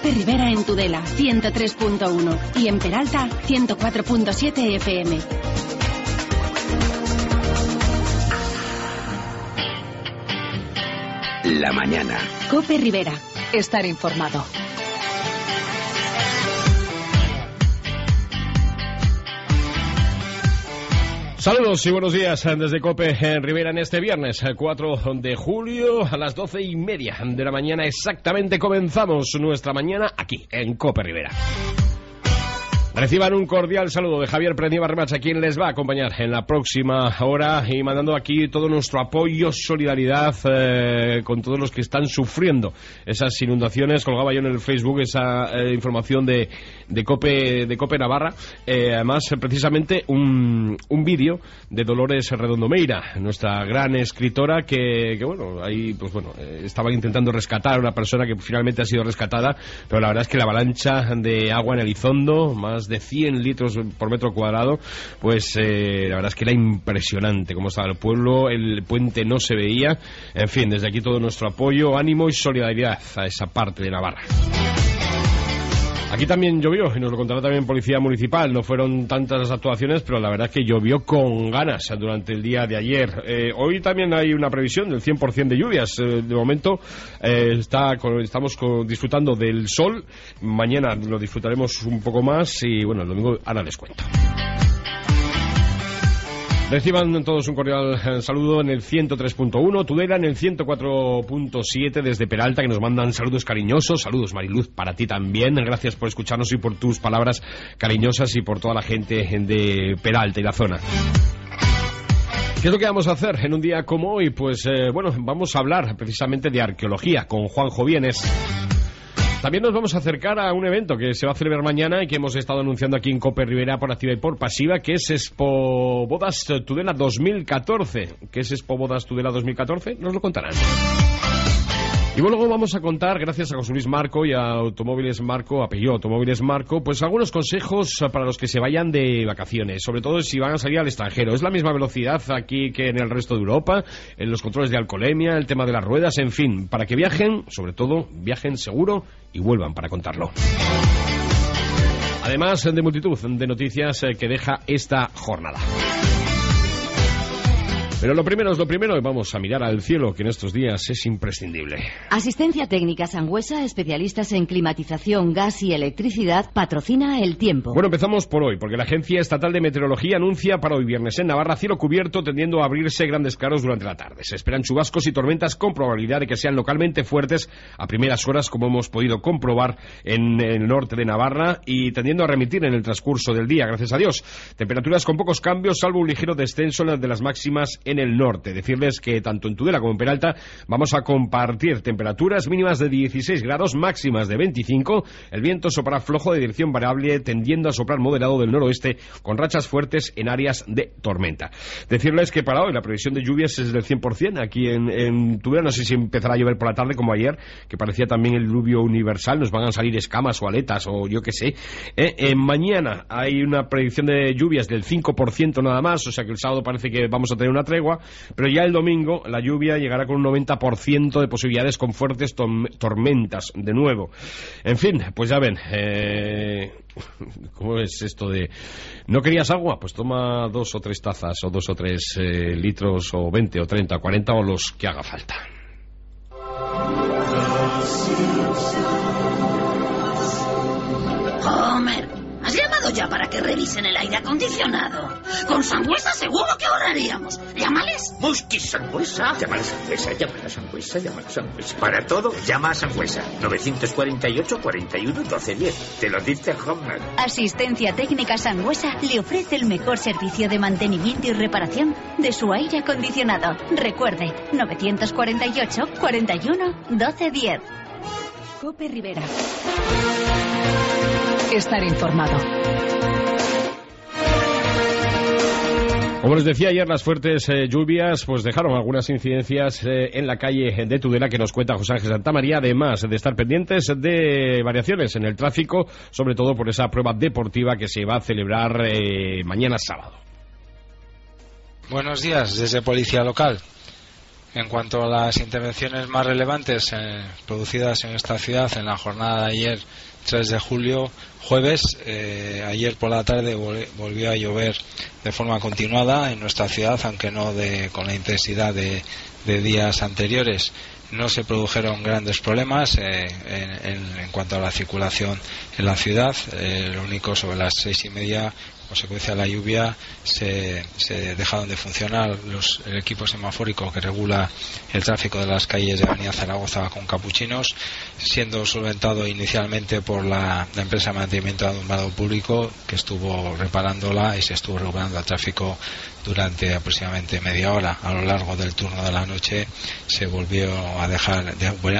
Cope Rivera en Tudela, 103.1 y en Peralta, 104.7 FM. La mañana. Cope Rivera. Estar informado. Saludos y buenos días desde Cope Rivera en este viernes 4 de julio a las 12:30 de la mañana exactamente comenzamos nuestra mañana aquí en Cope Rivera. Reciban un cordial saludo de Javier Prendiva Remacha, quien les va a acompañar en la próxima hora y mandando aquí todo nuestro apoyo, solidaridad con todos los que están sufriendo esas inundaciones. Colgaba yo en el Facebook esa información de Cope Navarra, además precisamente un vídeo de Dolores Redondo Meira, nuestra gran escritora que bueno, ahí pues bueno, estaban intentando rescatar a una persona que finalmente ha sido rescatada, pero la verdad es que la avalancha de agua en Elizondo, más de 100 litros por metro cuadrado, pues la verdad es que era impresionante cómo estaba el pueblo, el puente no se veía. En fin, desde aquí todo nuestro apoyo, ánimo y solidaridad a esa parte de Navarra. Aquí también llovió, y nos lo contará también Policía Municipal. No fueron tantas las actuaciones, pero la verdad es que llovió con ganas durante el día de ayer. Hoy también hay una previsión del 100% de lluvias. De momento estamos disfrutando del sol. Mañana lo disfrutaremos un poco más y bueno, el domingo ahora les cuento. Reciban todos un cordial saludo en el 103.1, Tudela en el 104.7 desde Peralta, que nos mandan saludos cariñosos. Saludos, Mariluz, para ti también. Gracias por escucharnos y por tus palabras cariñosas y por toda la gente de Peralta y la zona. ¿Qué es lo que vamos a hacer en un día como hoy? Pues bueno, vamos a hablar precisamente de arqueología con Juanjo Vienes. También nos vamos a acercar a un evento que se va a celebrar mañana y que hemos estado anunciando aquí en Cope Rivera por activa y por pasiva, que es Expo Bodas Tudela 2014. ¿Qué es Expo Bodas Tudela 2014? Nos lo contarán. Y luego vamos a contar, gracias a José Luis Marco y a Automóviles Marco, a Peugeot Automóviles Marco, pues algunos consejos para los que se vayan de vacaciones, sobre todo si van a salir al extranjero. Es la misma velocidad aquí que en el resto de Europa, en los controles de alcoholemia, el tema de las ruedas, en fin, para que viajen, sobre todo, viajen seguro y vuelvan para contarlo. Además de multitud de noticias que deja esta jornada. Pero lo primero es lo primero y vamos a mirar al cielo, que en estos días es imprescindible. Asistencia Técnica Sangüesa, especialistas en climatización, gas y electricidad, patrocina el tiempo. Bueno, empezamos por hoy, porque la Agencia Estatal de Meteorología anuncia para hoy viernes en Navarra cielo cubierto, tendiendo a abrirse grandes claros durante la tarde. Se esperan chubascos y tormentas con probabilidad de que sean localmente fuertes a primeras horas, como hemos podido comprobar en el norte de Navarra, y tendiendo a remitir en el transcurso del día, gracias a Dios. Temperaturas con pocos cambios, salvo un ligero descenso en las de las máximas en el norte. Decirles que tanto en Tudela como en Peralta vamos a compartir temperaturas mínimas de 16 grados, máximas de 25. El viento soplará flojo de dirección variable, tendiendo a soplar moderado del noroeste, con rachas fuertes en áreas de tormenta. Decirles que para hoy la previsión de lluvias es del 100%. Aquí en Tudela no sé si empezará a llover por la tarde como ayer, que parecía también el diluvio universal. Nos van a salir escamas o aletas o yo qué sé. Mañana hay una predicción de lluvias del 5% nada más, o sea que el sábado parece que vamos a tener una tregua. Pero ya el domingo la lluvia llegará con un 90% de posibilidades, con fuertes tormentas de nuevo. En fin, pues ya ven, ¿cómo es esto de no querías agua? Pues toma 2 o 3 tazas o 2 o 3 litros o 20 o 30 o 40 o los que haga falta. Homer, ¿has llamado ya para que revisen el aire acondicionado? Con Sangüesa seguro que ahorraríamos. Llámales. Mosqui Sangüesa. Llama a Sangüesa, llama a Sangüesa, llama a Sangüesa. Para todo, llama a Sangüesa. 948 41 12 10. Te lo dice Homer. Asistencia Técnica Sangüesa le ofrece el mejor servicio de mantenimiento y reparación de su aire acondicionado. Recuerde, 948 41 12 10. Cope Rivera. Estar informado. Como les decía ayer, las fuertes lluvias pues dejaron algunas incidencias en la calle de Tudela, que nos cuenta José Ángel Santamaría, además de estar pendientes de variaciones en el tráfico, sobre todo por esa prueba deportiva que se va a celebrar mañana sábado. Buenos días, desde Policía Local. En cuanto a las intervenciones más relevantes producidas en esta ciudad en la jornada de ayer, 3 de julio, jueves, ayer por la tarde volvió a llover de forma continuada en nuestra ciudad, aunque no con la intensidad de días anteriores. No se produjeron grandes problemas en cuanto a la circulación en la ciudad. Lo único, sobre las 6:30, consecuencia de la lluvia, se dejaron de funcionar el equipo semafórico que regula el tráfico de las calles de Avenida Zaragoza con capuchinos, siendo solventado inicialmente por la empresa de mantenimiento de alumbrado público, que estuvo reparándola y se estuvo regulando el tráfico durante aproximadamente media hora. A lo largo del turno de la noche se volvieron a dejar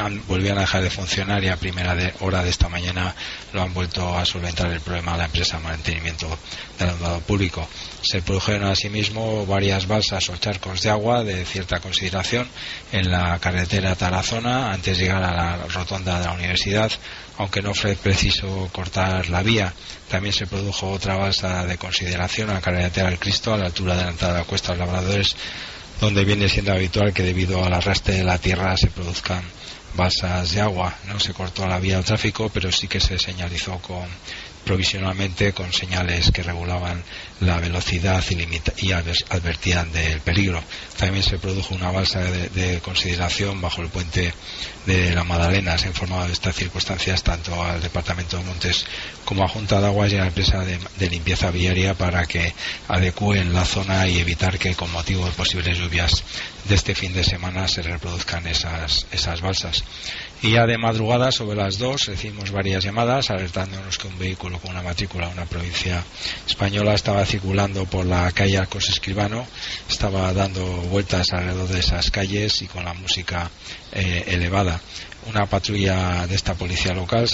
de funcionar, y a primera hora de esta mañana lo han vuelto a solventar el problema a la empresa de mantenimiento del alumbrado público. Se produjeron asimismo varias balsas o charcos de agua de cierta consideración en la carretera Tarazona antes de llegar a la rotonda de la universidad, aunque no fue preciso cortar la vía. También se produjo otra balsa de consideración en la carretera del Cristo, a la altura de la entrada de la Cuesta de los Labradores, donde viene siendo habitual que debido al arrastre de la tierra se produzcan balsas de agua. No se cortó la vía al tráfico, pero sí que se señalizó provisionalmente con señales que regulaban la velocidad y advertían del peligro. También se produjo una balsa de consideración bajo el puente de la Madalena. Se ha informado de estas circunstancias tanto al Departamento de Montes como a Junta de Aguas y a la empresa de limpieza viaria para que adecúen la zona y evitar que, con motivo de posibles lluvias de este fin de semana, se reproduzcan esas balsas. Y ya de madrugada, sobre las 2, recibimos varias llamadas alertándonos que un vehículo con una matrícula de una provincia española estaba circulando por la calle Arcos Escribano, estaba dando vueltas alrededor de esas calles y con la música elevada. Una patrulla de esta policía local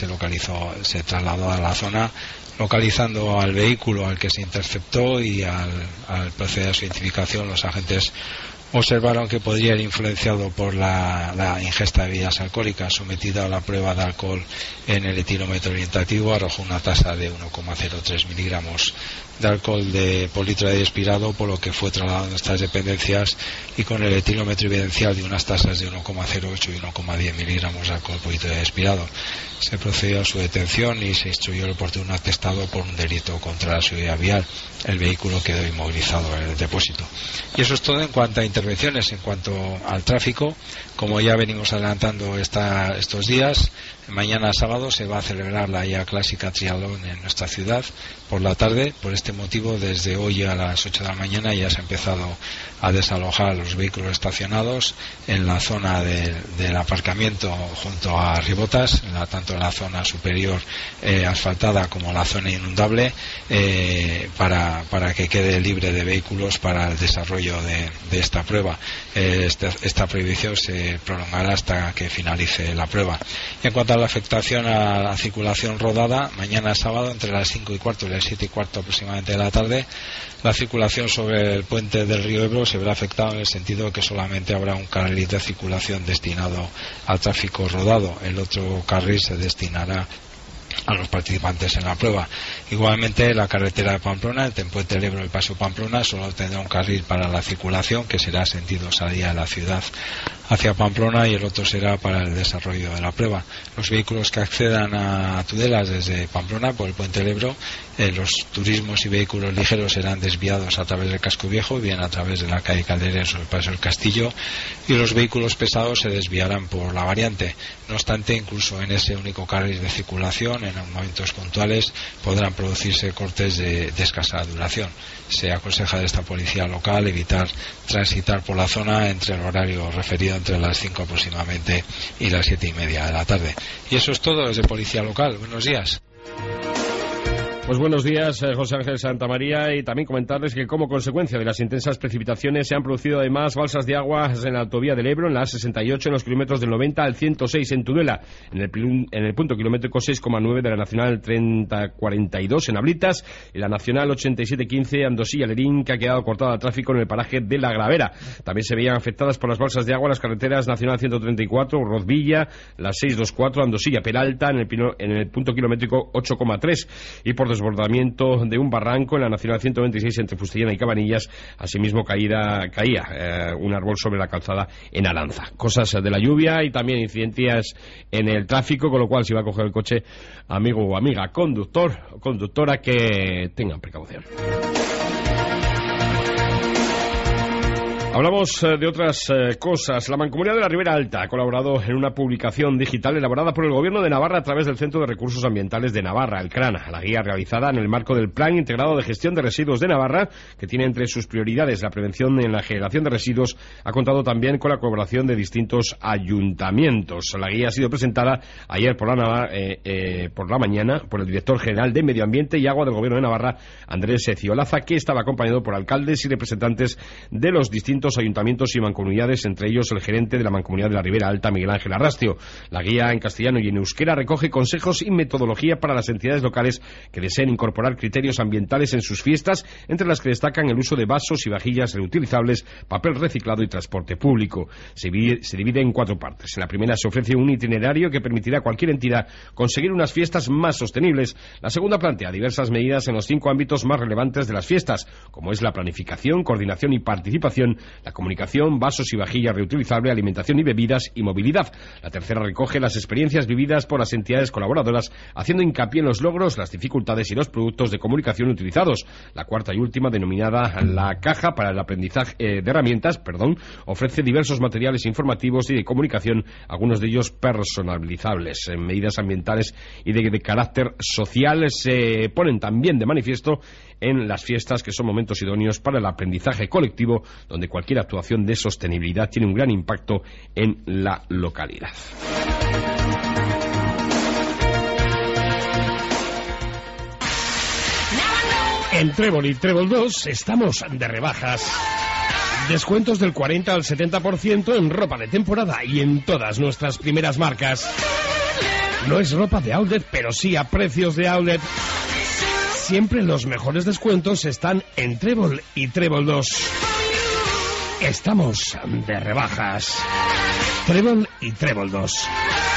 se trasladó a la zona, localizando al vehículo al que se interceptó, y al proceder a su identificación, los agentes observaron que podría ir influenciado por la ingesta de bebidas alcohólicas. Sometido a la prueba de alcohol en el etilómetro orientativo, arrojó una tasa de 1,03 miligramos de alcohol por litro de expirado, por lo que fue trasladado a nuestras dependencias, y con el etilómetro evidencial de unas tasas de 1,08 y 1,10 miligramos de alcohol por litro de expirado. Se procedió a su detención y se instruyó el oportuno atestado por un delito contra la seguridad vial. El vehículo quedó inmovilizado en el depósito. Y eso es todo en cuanto a intervenciones. En cuanto al tráfico, como ya venimos adelantando estos días, mañana sábado se va a celebrar la ya clásica triatlón en nuestra ciudad por la tarde. Por este motivo, desde hoy a las 8 de la mañana ya se ha empezado a desalojar los vehículos estacionados en la zona del aparcamiento junto a Ribotas, tanto en la zona superior asfaltada como la zona inundable, para que quede libre de vehículos para el desarrollo de esta prueba. Esta prohibición se prolongará hasta que finalice la prueba. Y en cuanto a la afectación a la circulación rodada, mañana sábado entre las 5:15 y las 7:15 aproximadamente de la tarde, la circulación sobre el puente del río Ebro se verá afectada en el sentido de que solamente habrá un carril de circulación destinado al tráfico rodado. El otro carril se destinará a los participantes en la prueba. Igualmente, la carretera de Pamplona, entre el puente del Ebro y el paso Pamplona, solo tendrá un carril para la circulación, que será sentido salida de la ciudad hacia Pamplona, y el otro será para el desarrollo de la prueba. Los vehículos que accedan a Tudelas desde Pamplona por el puente del Ebro, los turismos y vehículos ligeros serán desviados a través del casco viejo, bien a través de la calle Caldereros o el paso del Castillo, y los vehículos pesados se desviarán por la variante. No obstante, incluso en ese único carril de circulación, en momentos puntuales podrán producirse cortes de escasa duración. Se aconseja de esta policía local evitar transitar por la zona entre el horario referido, entre las 5 aproximadamente y las 7:30 de la tarde. Y eso es todo desde Policía Local. Buenos días. Pues buenos días, José Ángel Santamaría, y también comentarles que como consecuencia de las intensas precipitaciones se han producido además balsas de agua en la autovía del Ebro, en la A68, en los kilómetros del 90 al 106 en Tudela, en el punto kilométrico 6,9 de la Nacional 3042 en Ablitas, y la Nacional 8715 Andosilla-Lerín, que ha quedado cortada al tráfico en el paraje de La Gravera. También se veían afectadas por las balsas de agua las carreteras Nacional 134, Rozvilla, la 624 Andosilla-Peralta, en el punto kilométrico 8,3, y por desbordamiento de un barranco en la Nacional 126 entre Fustellana y Cabanillas. Asimismo caía un árbol sobre la calzada en Alanza. Cosas de la lluvia y también incidencias en el tráfico, con lo cual si va a coger el coche, amigo o amiga, conductor o conductora, que tengan precaución. Hablamos de otras cosas. La Mancomunidad de la Ribera Alta ha colaborado en una publicación digital elaborada por el Gobierno de Navarra a través del Centro de Recursos Ambientales de Navarra, el CRANA. La guía realizada en el marco del Plan Integrado de Gestión de Residuos de Navarra, que tiene entre sus prioridades la prevención en la generación de residuos, ha contado también con la colaboración de distintos ayuntamientos. La guía ha sido presentada ayer por la mañana por el Director General de Medio Ambiente y Agua del Gobierno de Navarra, Andrés Eciolaza, que estaba acompañado por alcaldes y representantes de los distintos ayuntamientos y mancomunidades, entre ellos el gerente de la Mancomunidad de la Ribera Alta, Miguel Ángel Arrastio. La guía en castellano y en euskera recoge consejos y metodología para las entidades locales que deseen incorporar criterios ambientales en sus fiestas, entre las que destacan el uso de vasos y vajillas reutilizables, papel reciclado y transporte público. Se divide en 4 partes. En la primera se ofrece un itinerario que permitirá a cualquier entidad conseguir unas fiestas más sostenibles. La segunda plantea diversas medidas en los 5 ámbitos más relevantes de las fiestas, como es la planificación, coordinación y participación, la comunicación, vasos y vajillas reutilizables, alimentación y bebidas y movilidad. La tercera recoge las experiencias vividas por las entidades colaboradoras, haciendo hincapié en los logros, las dificultades y los productos de comunicación utilizados. La cuarta y última, denominada la Caja para el Aprendizaje de Herramientas, ofrece diversos materiales informativos y de comunicación, algunos de ellos personalizables. En medidas ambientales y de carácter social se ponen también de manifiesto en las fiestas, que son momentos idóneos para el aprendizaje colectivo, donde cualquier actuación de sostenibilidad tiene un gran impacto en la localidad. En Trébol y Trébol 2 estamos de rebajas. Descuentos del 40 al 70% en ropa de temporada y en todas nuestras primeras marcas. No es ropa de outlet, pero sí a precios de outlet. Siempre los mejores descuentos están en Trébol y Trébol 2. Estamos de rebajas. Trébol y Trébol 2.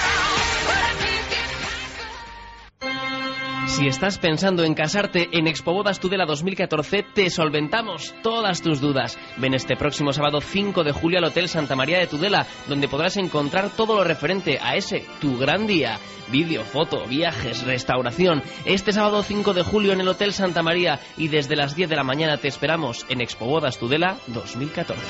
Si estás pensando en casarte, en Expobodas Tudela 2014 te solventamos todas tus dudas. Ven este próximo sábado 5 de julio al Hotel Santa María de Tudela, donde podrás encontrar todo lo referente a ese tu gran día. Vídeo, foto, viajes, restauración. Este sábado 5 de julio en el Hotel Santa María, y desde las 10 de la mañana te esperamos en Expobodas Tudela 2014.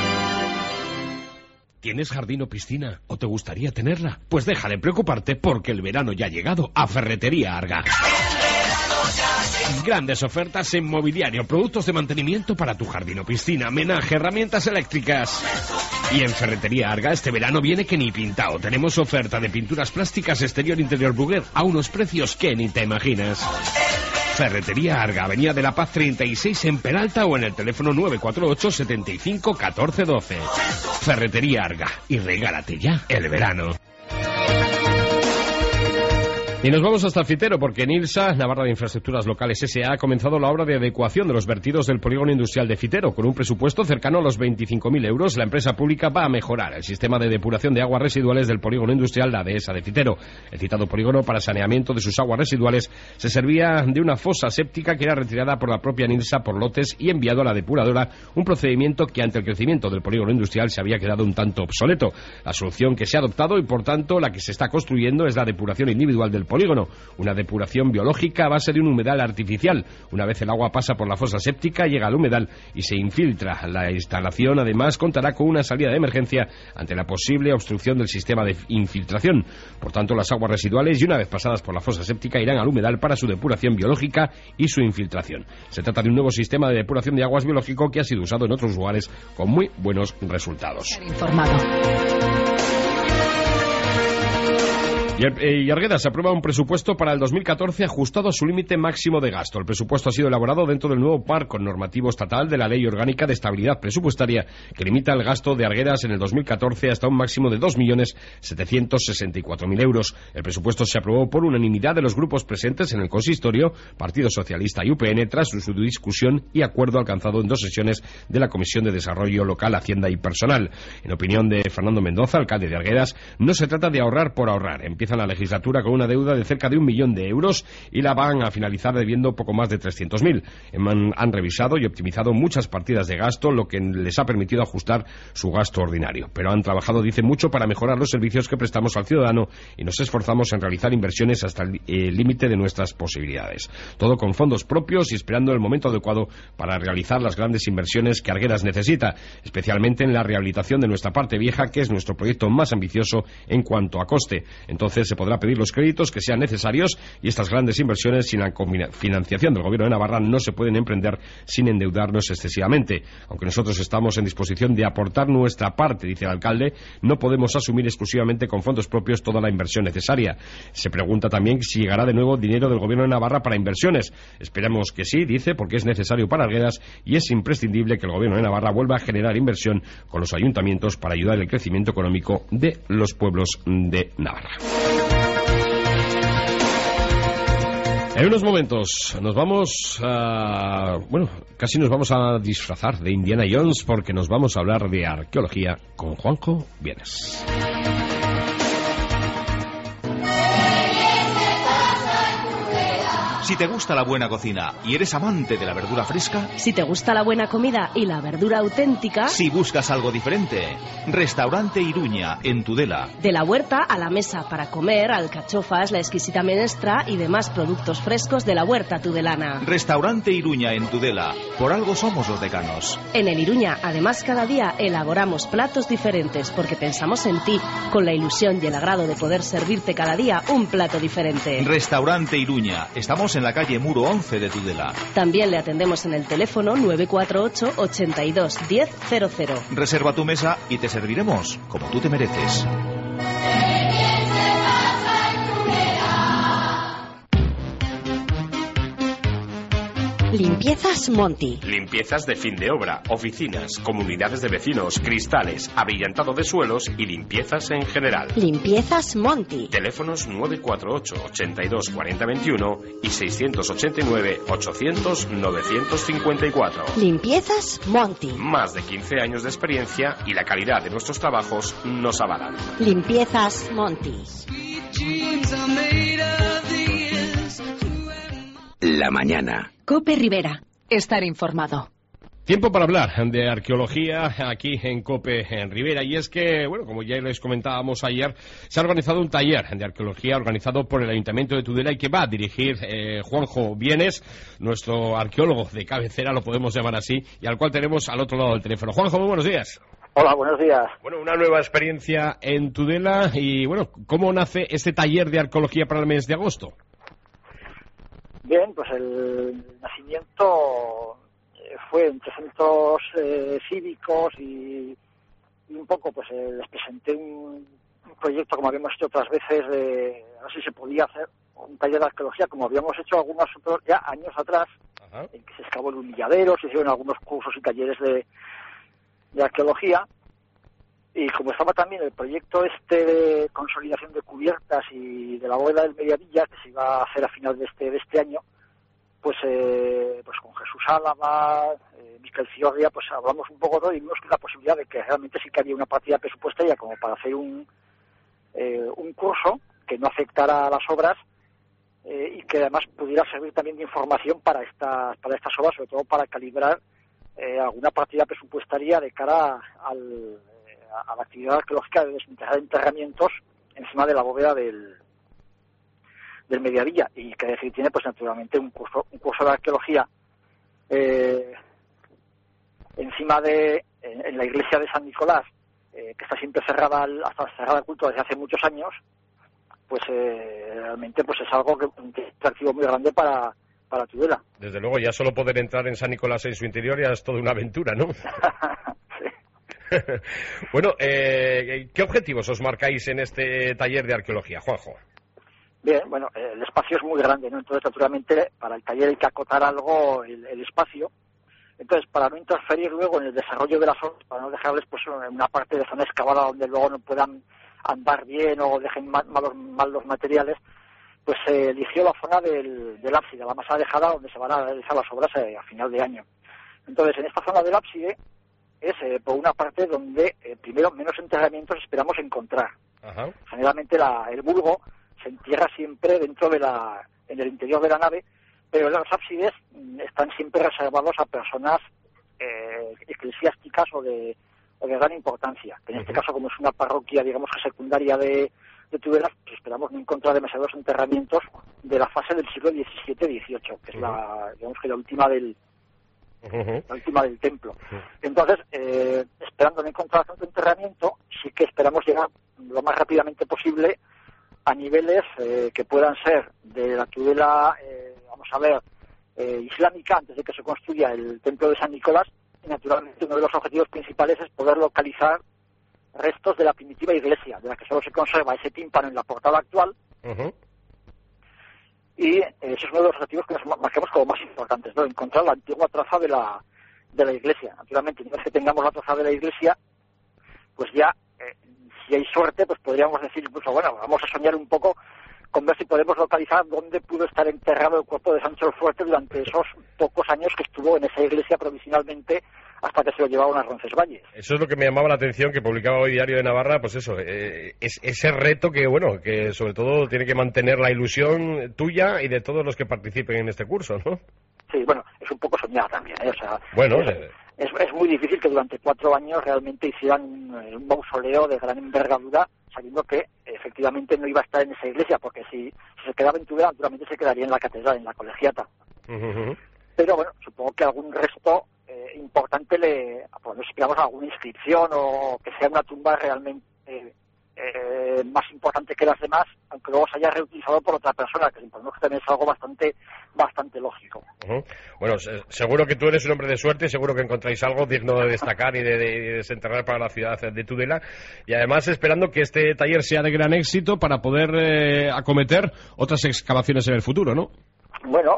¿Tienes jardín o piscina? ¿O te gustaría tenerla? Pues deja de preocuparte, porque el verano ya ha llegado a Ferretería Arga. Grandes ofertas en mobiliario, productos de mantenimiento para tu jardín o piscina, menaje, herramientas eléctricas. Y en Ferretería Arga este verano viene que ni pintado. Tenemos oferta de pinturas plásticas exterior interior Bruguer a unos precios que ni te imaginas. Ferretería Arga, Avenida de la Paz 36 en Peralta, o en el teléfono 948 75 14 12. Ferretería Arga, y regálate ya el verano. Y nos vamos hasta el Fitero, porque en ILSA, Navarra de Infraestructuras Locales S.A., ha comenzado la obra de adecuación de los vertidos del polígono industrial de Fitero. Con un presupuesto cercano a los 25.000 euros, la empresa pública va a mejorar el sistema de depuración de aguas residuales del polígono industrial, la dehesa de Fitero. El citado polígono, para saneamiento de sus aguas residuales, se servía de una fosa séptica que era retirada por la propia ILSA por lotes y enviado a la depuradora, un procedimiento que ante el crecimiento del polígono industrial se había quedado un tanto obsoleto. La solución que se ha adoptado, y por tanto la que se está construyendo, es la depuración individual del polígono, una depuración biológica a base de un humedal artificial. Una vez el agua pasa por la fosa séptica, llega al humedal y se infiltra. La instalación además contará con una salida de emergencia ante la posible obstrucción del sistema de infiltración. Por tanto, las aguas residuales, y una vez pasadas por la fosa séptica, irán al humedal para su depuración biológica y su infiltración. Se trata de un nuevo sistema de depuración de aguas biológico que ha sido usado en otros lugares con muy buenos resultados. Y Arguedas aprueba un presupuesto para el 2014 ajustado a su límite máximo de gasto. El presupuesto ha sido elaborado dentro del nuevo marco normativo estatal de la Ley Orgánica de Estabilidad Presupuestaria, que limita el gasto de Arguedas en el 2014 hasta un máximo de 2.764.000 euros. El presupuesto se aprobó por unanimidad de los grupos presentes en el consistorio, Partido Socialista y UPN, tras su discusión y acuerdo alcanzado en 2 sesiones de la Comisión de Desarrollo Local, Hacienda y Personal. En opinión de Fernando Mendoza, alcalde de Arguedas, no se trata de ahorrar por ahorrar. Empieza empiezan la legislatura con una deuda de cerca de 1 millón de euros y la van a finalizar debiendo poco más de 300.000. Han revisado y optimizado muchas partidas de gasto, lo que les ha permitido ajustar su gasto ordinario. Pero han trabajado, dice, mucho para mejorar los servicios que prestamos al ciudadano y nos esforzamos en realizar inversiones hasta el límite de nuestras posibilidades. Todo con fondos propios y esperando el momento adecuado para realizar las grandes inversiones que Arguedas necesita, especialmente en la rehabilitación de nuestra parte vieja, que es nuestro proyecto más ambicioso en cuanto a coste. Entonces se podrá pedir los créditos que sean necesarios y estas grandes inversiones sin la financiación del Gobierno de Navarra no se pueden emprender sin endeudarnos excesivamente. Aunque nosotros estamos en disposición de aportar nuestra parte, dice el alcalde, no podemos asumir exclusivamente con fondos propios toda la inversión necesaria. Se pregunta también si llegará de nuevo dinero del Gobierno de Navarra para inversiones. Esperamos que sí, dice, porque es necesario para Arguedas y es imprescindible que el Gobierno de Navarra vuelva a generar inversión con los ayuntamientos para ayudar el crecimiento económico de los pueblos de Navarra. En unos momentos nos vamos a... Bueno, casi nos vamos a disfrazar de Indiana Jones porque nos vamos a hablar de arqueología con Juanjo Vienes. Si te gusta la buena cocina y eres amante de la verdura fresca... Si te gusta la buena comida y la verdura auténtica... Si buscas algo diferente, Restaurante Iruña, en Tudela. De la huerta a la mesa para comer, alcachofas, la exquisita menestra y demás productos frescos de la huerta tudelana. Restaurante Iruña, en Tudela. Por algo somos los decanos. En el Iruña, además, cada día elaboramos platos diferentes porque pensamos en ti, con la ilusión y el agrado de poder servirte cada día un plato diferente. Restaurante Iruña. Estamos en la calle Muro 11 de Tudela. También le atendemos en el teléfono 948 82 1000. Reserva tu mesa y te serviremos como tú te mereces. Limpiezas Monti. Limpiezas de fin de obra, oficinas, comunidades de vecinos, cristales, abrillantado de suelos y limpiezas en general. Limpiezas Monti. Teléfonos 948 82 40 21 y 689 800 954. Limpiezas Monti. Más de 15 años de experiencia y la calidad de nuestros trabajos nos avalan. Limpiezas Monti. La mañana. COPE Rivera. Estar informado. Tiempo para hablar de arqueología aquí en COPE en Rivera. Y es que, bueno, como ya les comentábamos ayer, se ha organizado un taller de arqueología organizado por el Ayuntamiento de Tudela y que va a dirigir Juanjo Vienes, nuestro arqueólogo de cabecera, lo podemos llamar así, y al cual tenemos al otro lado del teléfono. Juanjo, muy buenos días. Hola, buenos días. Bueno, una nueva experiencia en Tudela y, bueno, ¿cómo nace este taller de arqueología para el mes de agosto? Bien, pues el nacimiento fue entre centros cívicos y un poco, pues les presenté un proyecto, como habíamos hecho otras veces, de a ver si se podía hacer un taller de arqueología, como habíamos hecho algunos otros ya años atrás. Ajá. En que se excavó el humilladero, se hicieron algunos cursos y talleres de arqueología. Y como estaba también el proyecto de consolidación de cubiertas y de la bóveda del Mediavilla, que se iba a hacer a final de este año, pues con Jesús Álava, Miquel Ciordia, pues hablamos un poco y vimos que la posibilidad de que realmente sí que había una partida presupuestaria como para hacer un curso que no afectara a las obras y que además pudiera servir también de información para estas obras, sobre todo para calibrar alguna partida presupuestaria de cara a la actividad arqueológica de desenterrar enterramientos encima de la bóveda del Mediavilla, y que decir tiene pues naturalmente un curso de arqueología encima en la iglesia de San Nicolás, que está siempre cerrada al culto desde hace muchos años, pues realmente pues es algo que es un atractivo muy grande para Tudela. Desde luego, ya solo poder entrar en San Nicolás en su interior ya es toda una aventura, ¿no? Bueno, ¿qué objetivos os marcáis en este taller de arqueología, Juanjo? Bien, bueno, el espacio es muy grande, ¿no? Entonces, naturalmente, para el taller hay que acotar algo el espacio. Entonces, para no interferir luego en el desarrollo de las obras, para no dejarles pues una parte de zona excavada donde luego no puedan andar bien o dejen mal los materiales, pues se eligió la zona del ábside, la más alejada, donde se van a realizar las obras a final de año. Entonces, en esta zona del ábside es por una parte donde primero menos enterramientos esperamos encontrar. Ajá. generalmente el bulbo se entierra siempre en el interior de la nave, pero los ábsides están siempre reservados a personas eclesiásticas o de gran importancia, que en este caso, como es una parroquia, digamos que secundaria de Tudela, pues esperamos no encontrar demasiados enterramientos de la fase del siglo XVII-XVIII, que es la última del templo. Entonces, esperando no encontrar tanto enterramiento, sí que esperamos llegar lo más rápidamente posible a niveles que puedan ser de la Tudela, islámica, antes de que se construya el templo de San Nicolás. Y naturalmente uno de los objetivos principales es poder localizar restos de la primitiva iglesia, de la que solo se conserva ese tímpano en la portada actual. Y ese es uno de los objetivos que nos marquemos como más importantes, ¿no? Encontrar la antigua traza de la iglesia. Naturalmente, una vez que tengamos la traza de la iglesia, pues ya, si hay suerte, pues podríamos decir incluso, bueno, vamos a soñar un poco con ver si podemos localizar dónde pudo estar enterrado el cuerpo de Sancho el Fuerte durante esos pocos años que estuvo en esa iglesia provisionalmente hasta que se lo llevaron a Roncesvalles. Eso es lo que me llamaba la atención, que publicaba hoy Diario de Navarra, pues eso, es ese reto que sobre todo tiene que mantener la ilusión tuya y de todos los que participen en este curso, ¿no? Sí, bueno, es un poco soñar también, ¿eh? O sea, bueno, es muy difícil que durante 4 años realmente hicieran un mausoleo de gran envergadura, sabiendo que efectivamente no iba a estar en esa iglesia, porque si se quedaba en Tudela, naturalmente se quedaría en la catedral, en la colegiata. Pero bueno, supongo que algún resto importante pues nos esperamos alguna inscripción o que sea una tumba realmente más importante que las demás, aunque luego se haya reutilizado por otra persona, que también es algo bastante lógico. Bueno, seguro que tú eres un hombre de suerte, seguro que encontráis algo digno de destacar y de desenterrar para la ciudad de Tudela, y además esperando que este taller sea de gran éxito para poder acometer otras excavaciones en el futuro, ¿no? Bueno,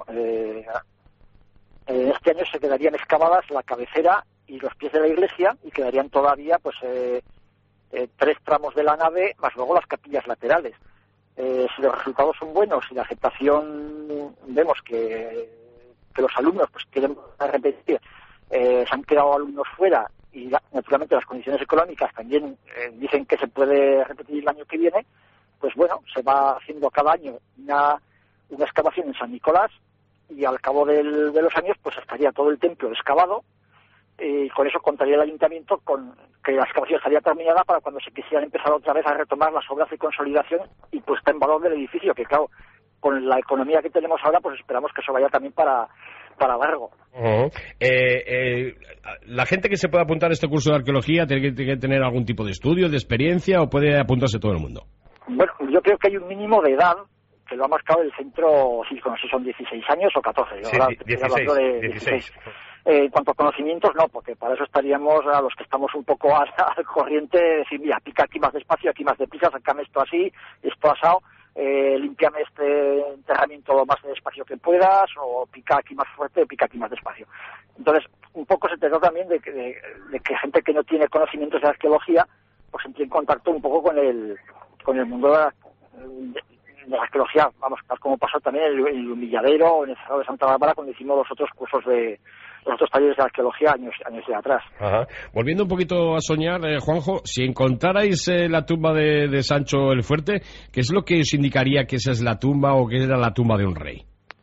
este año se quedarían excavadas la cabecera y los pies de la iglesia, y quedarían todavía pues 3 tramos de la nave, más luego las capillas laterales. Si los resultados son buenos y la aceptación vemos que los alumnos pues quieren repetir, se han quedado alumnos fuera y naturalmente las condiciones económicas también dicen que se puede repetir el año que viene, pues bueno, se va haciendo cada año una excavación en San Nicolás, y al cabo de los años pues estaría todo el templo excavado, y con eso contaría el ayuntamiento con que la excavación estaría terminada para cuando se quisieran empezar otra vez a retomar las obras de consolidación y puesta en valor del edificio, que claro, con la economía que tenemos ahora, pues esperamos que eso vaya también para largo. ¿La gente que se puede apuntar a este curso de arqueología tiene que tener algún tipo de estudio, de experiencia, o puede apuntarse todo el mundo? Bueno, yo creo que hay un mínimo de edad que lo ha marcado el centro, sí, no sé si son 16 años o 14. Sí, ahora 16. En cuanto a conocimientos, no, porque para eso estaríamos a los que estamos un poco al corriente, decir, mira, pica aquí más despacio, aquí más deprisa, sacame esto así, esto asado, límpiame este enterramiento lo más despacio que puedas, o pica aquí más fuerte, pica aquí más despacio. Entonces, un poco se trata también de que gente que no tiene conocimientos de arqueología, pues entre en contacto un poco con el mundo de la arqueología, vamos, tal como pasó también en el Humilladero o en el Cerro de Santa Bárbara cuando hicimos los otros cursos los otros talleres de arqueología años de atrás. Ajá. Volviendo un poquito a soñar, Juanjo, si encontrarais la tumba de Sancho el Fuerte, ¿qué es lo que os indicaría que esa es la tumba o que era la tumba de un rey?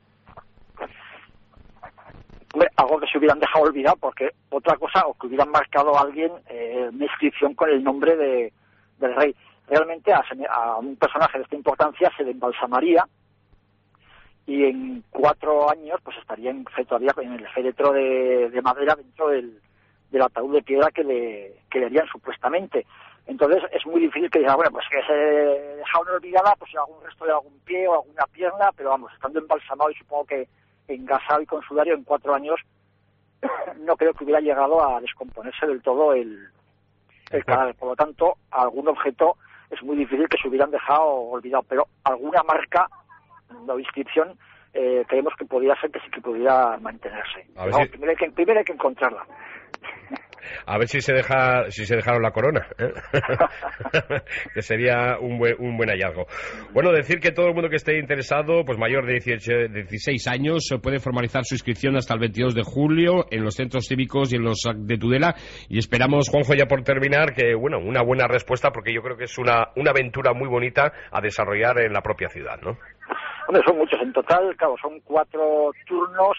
Hombre, algo que se hubieran dejado olvidado, porque otra cosa, o que hubieran marcado a alguien una inscripción con el nombre del rey. Realmente a un personaje de esta importancia se le embalsamaría y en 4 años pues estaría todavía en el féretro de madera dentro del ataúd de piedra que le harían supuestamente. Entonces es muy difícil que diga, bueno, pues que se dejaron olvidada pues algún resto de algún pie o alguna pierna, pero vamos, estando embalsamado y supongo que engasado y con sudario, en 4 años no creo que hubiera llegado a descomponerse del todo el cadáver. Por lo tanto, algún objeto es muy difícil que se hubieran dejado olvidado, pero alguna marca o inscripción creemos que podría ser que sí que pudiera mantenerse. Primero hay que encontrarla. A ver si se dejaron la corona, ¿eh? Que sería un buen hallazgo. Bueno, decir que todo el mundo que esté interesado, pues mayor de 16 años, puede formalizar su inscripción hasta el 22 de julio en los centros cívicos y en los de Tudela. Y esperamos, Juanjo, ya por terminar, que bueno, una buena respuesta, porque yo creo que es una aventura muy bonita a desarrollar en la propia ciudad, ¿no? Hombre, son muchos en total, claro, son 4 turnos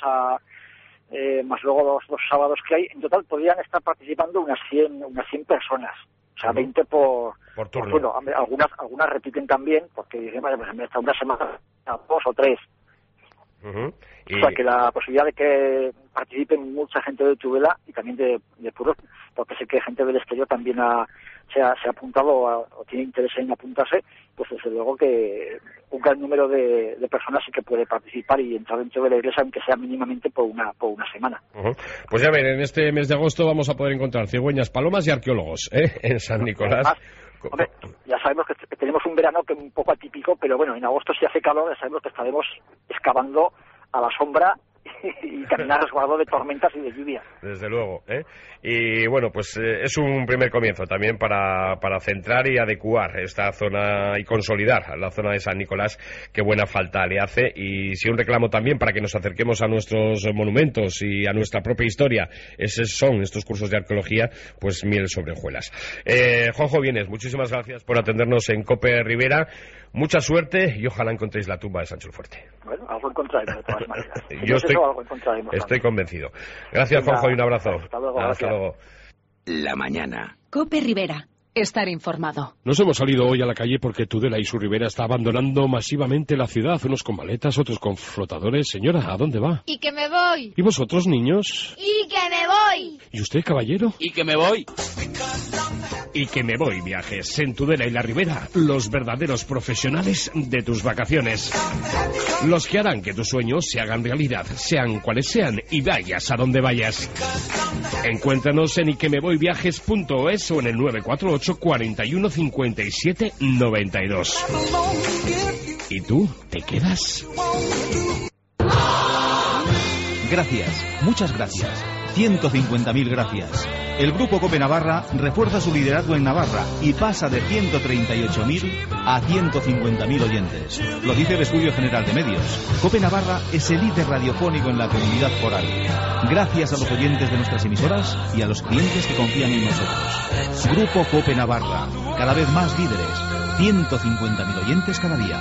más luego los sábados que hay. En total podrían estar participando unas 100 personas, o sea, 20 por turno. Bueno, algunas repiten también, porque dicen, vaya, pues hasta una semana, 2 o 3. O sea, que la posibilidad de que participen mucha gente de Tudela y también de Puros, porque sé que gente del exterior también se ha apuntado o tiene interés en apuntarse, pues desde luego que un gran número de personas sí que puede participar y entrar dentro de la iglesia, aunque sea mínimamente por una semana. Pues ya ven, en este mes de agosto vamos a poder encontrar cigüeñas, palomas y arqueólogos, en San Nicolás. Además, hombre, ya sabemos que tenemos un verano que es un poco atípico, pero bueno, en agosto si hace calor, ya sabemos que estaremos excavando a la sombra y caminar resguardo de tormentas y de lluvia. Desde luego, ¿eh? Y bueno, pues es un primer comienzo también para centrar y adecuar esta zona y consolidar la zona de San Nicolás, que buena falta le hace. Y si un reclamo también para que nos acerquemos a nuestros monumentos y a nuestra propia historia, son estos cursos de arqueología, pues miel sobre hojuelas. Juanjo Vienes, muchísimas gracias por atendernos en COPE Rivera. Mucha suerte y ojalá encontréis la tumba de Sancho el Fuerte. Bueno, algo encontraremos de todas maneras. Yo estoy convencido. Gracias, Juanjo, y un abrazo. Hasta luego. Hasta luego. La mañana. COPE Rivera. Estar informado. Nos hemos salido hoy a la calle porque Tudela y su ribera está abandonando masivamente la ciudad. Unos con maletas, otros con flotadores. Señora, ¿a dónde va? Y que me voy. ¿Y vosotros, niños? Y que me voy. ¿Y usted, caballero? Y que me voy. Y que me voy, viajes. En Tudela y la Ribera, los verdaderos profesionales de tus vacaciones. Los que harán que tus sueños se hagan realidad, sean cuales sean, y vayas a donde vayas. Encuéntranos en iquemevoyviajes.es o en el 948 41 57 92. ¿Y tú te quedas? Gracias, muchas gracias. 150.000 gracias. El Grupo COPE Navarra refuerza su liderazgo en Navarra y pasa de 138.000 a 150.000 oyentes. Lo dice el Estudio General de Medios. COPE Navarra es el líder radiofónico en la comunidad foral. Gracias a los oyentes de nuestras emisoras y a los clientes que confían en nosotros. Grupo COPE Navarra, cada vez más líderes. 150.000 oyentes cada día.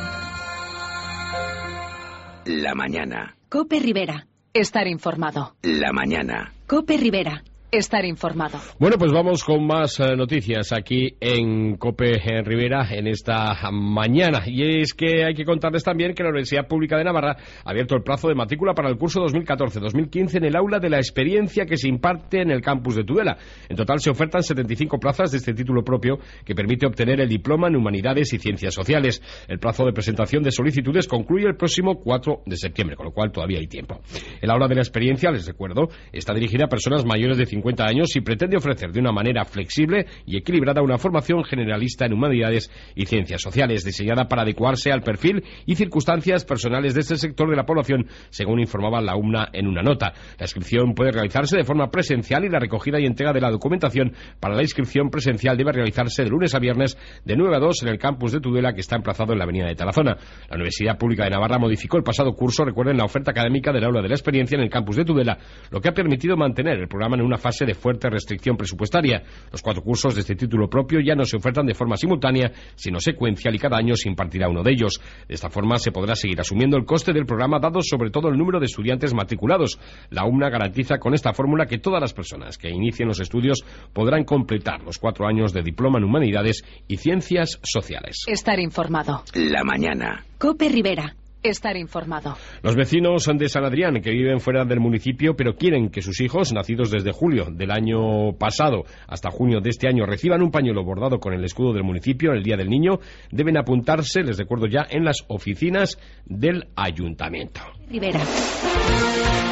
La mañana. COPE Rivera. Estar informado. La mañana. COPE Rivera. Estar informado. Bueno, pues vamos con más noticias aquí en COPE Rivera en esta mañana. Y es que hay que contarles también que la Universidad Pública de Navarra ha abierto el plazo de matrícula para el curso 2014-2015 en el aula de la experiencia que se imparte en el campus de Tudela. En total se ofertan 75 plazas de este título propio que permite obtener el diploma en Humanidades y Ciencias Sociales. El plazo de presentación de solicitudes concluye el próximo 4 de septiembre, con lo cual todavía hay tiempo. El aula de la experiencia, les recuerdo, está dirigida a personas mayores de 50 años y pretende ofrecer de una manera flexible y equilibrada una formación generalista en humanidades y ciencias sociales, diseñada para adecuarse al perfil y circunstancias personales de este sector de la población, según informaba la UMNA en una nota. La inscripción puede realizarse de forma presencial y la recogida y entrega de la documentación para la inscripción presencial debe realizarse de lunes a viernes de 9 a 2 en el campus de Tudela, que está emplazado en la avenida de Tarazona. La Universidad Pública de Navarra modificó el pasado curso, recuerden, la oferta académica del aula de la experiencia en el campus de Tudela, lo que ha permitido mantener el programa en una fase de fuerte restricción presupuestaria. Los 4 cursos de este título propio ya no se ofertan de forma simultánea, sino secuencial, y cada año se impartirá uno de ellos. De esta forma se podrá seguir asumiendo el coste del programa, dado sobre todo el número de estudiantes matriculados. La UMNA garantiza con esta fórmula que todas las personas que inicien los estudios podrán completar los 4 años de diploma en Humanidades y Ciencias Sociales. Estar informado. La mañana. COPE Rivera. Estar informado. Los vecinos de San Adrián, que viven fuera del municipio, pero quieren que sus hijos, nacidos desde julio del año pasado hasta junio de este año, reciban un pañuelo bordado con el escudo del municipio en el Día del Niño, deben apuntarse, les recuerdo ya, en las oficinas del ayuntamiento. Rivera.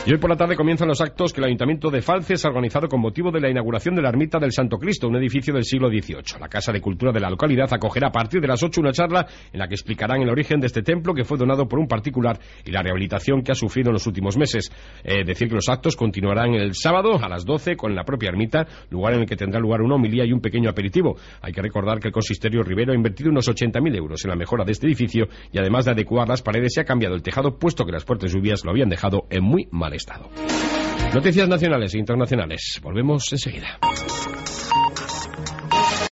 Y hoy por la tarde comienzan los actos que el Ayuntamiento de Falces ha organizado con motivo de la inauguración de la Ermita del Santo Cristo, un edificio del siglo XVIII. La Casa de Cultura de la localidad acogerá a partir de las 8 una charla en la que explicarán el origen de este templo que fue donado por un particular y la rehabilitación que ha sufrido en los últimos meses. Decir que los actos continuarán el sábado a las 12 con la propia ermita, lugar en el que tendrá lugar una homilía y un pequeño aperitivo. Hay que recordar que el consistorio Rivero ha invertido unos 80.000 euros en la mejora de este edificio y además de adecuar las paredes se ha cambiado el tejado, puesto que las fuertes lluvias lo habían dejado en muy mal estado. Noticias nacionales e internacionales. Volvemos enseguida.